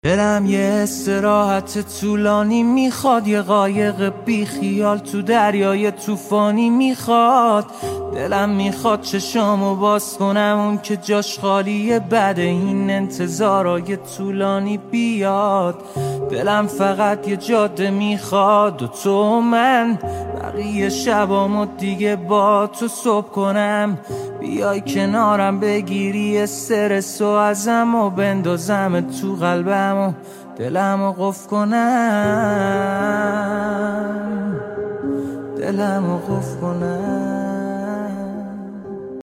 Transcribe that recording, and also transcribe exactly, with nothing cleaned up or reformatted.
دلم یه استراحت طولانی میخواد، یه قایق بی خیال تو دریای طوفانی میخواد. دلم میخواد چشامو باز کنم، اون که جاش خالیه بعد این انتظارای طولانی بیاد. دلم فقط یه جاده میخواد و تو و من، بقیه شبامو دیگه با تو صبح کنم. بیای کنارم بگیری استرسو ازم و بندازم تو قلبم و دلمو قفل کنم، دلمو قفل کنم.